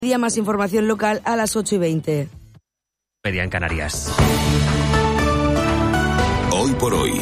Más información local a las 8:20. Media en Canarias. Hoy por hoy,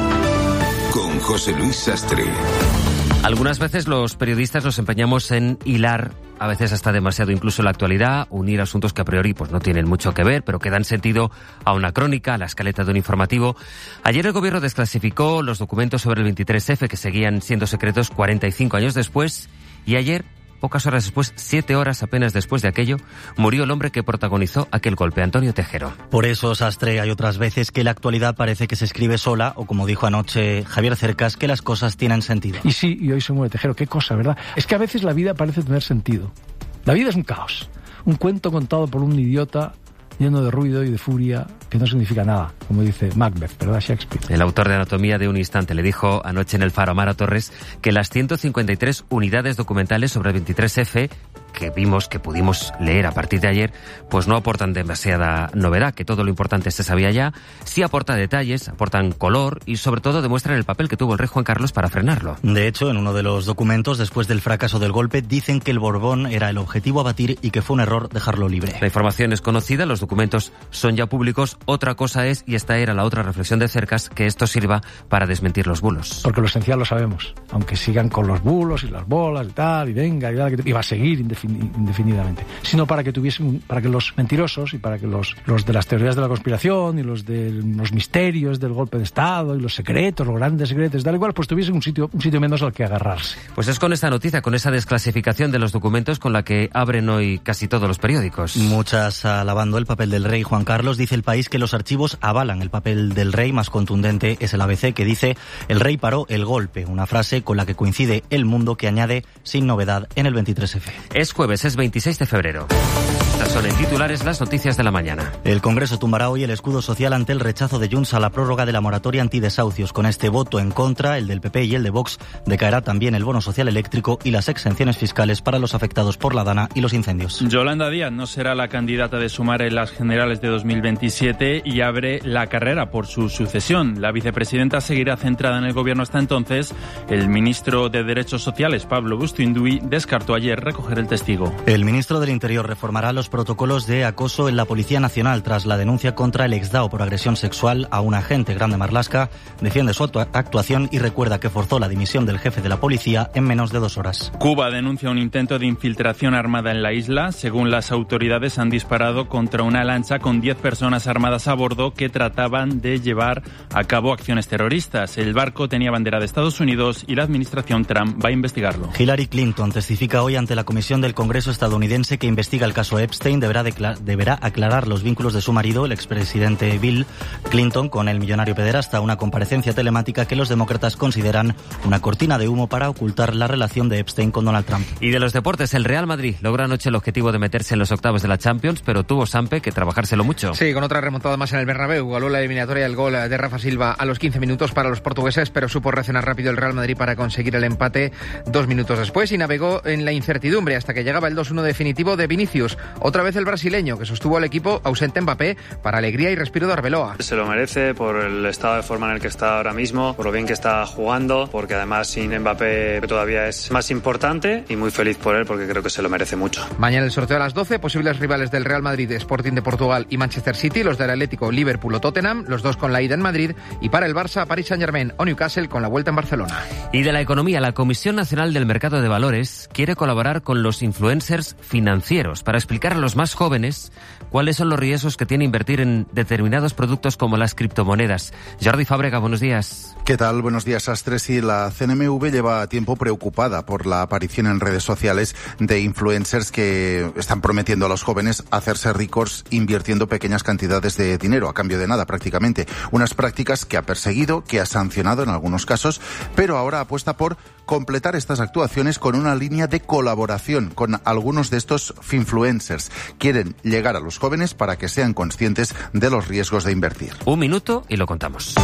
con José Luis Sastre. Algunas veces los periodistas nos empeñamos en hilar, a veces hasta demasiado incluso la actualidad, unir asuntos que a priori pues no tienen mucho que ver, pero que dan sentido a una crónica, a la escaleta de un informativo. Ayer el gobierno desclasificó los documentos sobre el 23F que seguían siendo secretos 45 años después, y ayer, pocas horas después, 7 horas apenas después de aquello, murió el hombre que protagonizó aquel golpe, Antonio Tejero. Por eso, Sastre, hay otras veces que la actualidad parece que se escribe sola, o como dijo anoche Javier Cercas, que las cosas tienen sentido. Y sí, y hoy se muere Tejero, qué cosa, ¿verdad? Es que a veces la vida parece tener sentido. La vida es un caos, un cuento contado por un idiota lleno de ruido y de furia que no significa nada, como dice Macbeth, ¿verdad? Shakespeare. El autor de Anatomía de un instante le dijo anoche en el Faro a Mara Torres que las 153 unidades documentales sobre el 23F que vimos, que pudimos leer a partir de ayer, pues no aportan demasiada novedad, que todo lo importante se sabía ya. Sí aporta detalles, aportan color y sobre todo demuestran el papel que tuvo el rey Juan Carlos para frenarlo. De hecho, en uno de los documentos, después del fracaso del golpe, dicen que el Borbón era el objetivo a batir y que fue un error dejarlo libre. La información es conocida, los documentos son ya públicos. Otra cosa es, y esta era la otra reflexión de Cercas, que esto sirva para desmentir los bulos. Porque lo esencial lo sabemos, aunque sigan con los bulos y las bolas y tal, y venga, y va a seguir indefinidamente, sino para que los mentirosos y para que los de las teorías de la conspiración y los de los misterios del golpe de Estado y los secretos, los grandes secretos, tal igual, pues tuviesen un sitio menos al que agarrarse. Pues es con esta noticia, con esa desclasificación de los documentos con la que abren hoy casi todos los periódicos. Muchas alabando el papel del rey Juan Carlos. Dice El País que los archivos avalan el papel del rey. Más contundente es el ABC, que dice: el rey paró el golpe, una frase con la que coincide El Mundo, que añade: sin novedad en el 23F. Es jueves, es 26 de febrero. Estas son en titulares las noticias de la mañana. El Congreso tumbará hoy el escudo social ante el rechazo de Junts a la prórroga de la moratoria antidesahucios. Con este voto en contra, el del PP y el de Vox, decaerá también el bono social eléctrico y las exenciones fiscales para los afectados por la Dana y los incendios. Yolanda Díaz no será la candidata de Sumar en las generales de 2027 y abre la carrera por su sucesión. La vicepresidenta seguirá centrada en el gobierno hasta entonces. El ministro de Derechos Sociales, Pablo Bustinduy, descartó ayer recoger el testigo. El ministro del Interior reformará los protocolos de acoso en la Policía Nacional tras la denuncia contra el exdao por agresión sexual a un agente. Grande Marlaska defiende su actuación y recuerda que forzó la dimisión del jefe de la policía en menos de 2 horas. Cuba denuncia un intento de infiltración armada en la isla. Según las autoridades, han disparado contra una lancha con 10 personas armadas a bordo que trataban de llevar a cabo acciones terroristas. El barco tenía bandera de Estados Unidos y la administración Trump va a investigarlo. Hillary Clinton testifica hoy ante la Comisión del Congreso estadounidense que investiga el caso Epstein. Deberá aclarar los vínculos de su marido, el expresidente Bill Clinton, con el millonario pederasta. Una comparecencia telemática que los demócratas consideran una cortina de humo para ocultar la relación de Epstein con Donald Trump. Y de los deportes, el Real Madrid logra anoche el objetivo de meterse en los octavos de la Champions, pero tuvo Sampe que trabajárselo mucho. Sí, con otra remontada más en el Bernabéu. Ganó la eliminatoria el gol de Rafa Silva a los 15 minutos para los portugueses, pero supo reaccionar rápido el Real Madrid para conseguir el empate 2 minutos después y navegó en la incertidumbre hasta que llegaba el 2-1 definitivo de Vinicius. Otra vez el brasileño, que sostuvo al equipo ausente Mbappé para alegría y respiro de Arbeloa. Se lo merece por el estado de forma en el que está ahora mismo, por lo bien que está jugando, porque además sin Mbappé todavía es más importante, y muy feliz por él porque creo que se lo merece mucho. Mañana el sorteo a las 12, posibles rivales del Real Madrid, Sporting de Portugal y Manchester City, los del Atlético, Liverpool o Tottenham, los dos con la ida en Madrid, y para el Barça, Paris Saint-Germain o Newcastle con la vuelta en Barcelona. Y de la economía, la Comisión Nacional del Mercado de Valores quiere colaborar con los influencers financieros para explicar a los más jóvenes cuáles son los riesgos que tiene invertir en determinados productos como las criptomonedas. Jordi Fábrega, buenos días. ¿Qué tal? Buenos días, Astres. Y la CNMV lleva tiempo preocupada por la aparición en redes sociales de influencers que están prometiendo a los jóvenes hacerse ricos invirtiendo pequeñas cantidades de dinero, a cambio de nada prácticamente. Unas prácticas que ha perseguido, que ha sancionado en algunos casos, pero ahora apuesta por completar estas actuaciones con una línea de colaboración con algunos de estos finfluencers. Quieren llegar a los jóvenes para que sean conscientes de los riesgos de invertir. 1 minuto y lo contamos.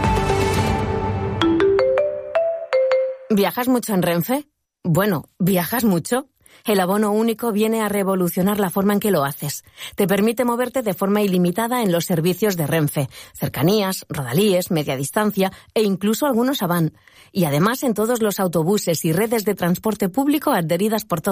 ¿Viajas mucho en Renfe? Bueno, ¿viajas mucho? El abono único viene a revolucionar la forma en que lo haces. Te permite moverte de forma ilimitada en los servicios de Renfe, cercanías, rodalíes, media distancia e incluso algunos Avant. Y además en todos los autobuses y redes de transporte público adheridas por todo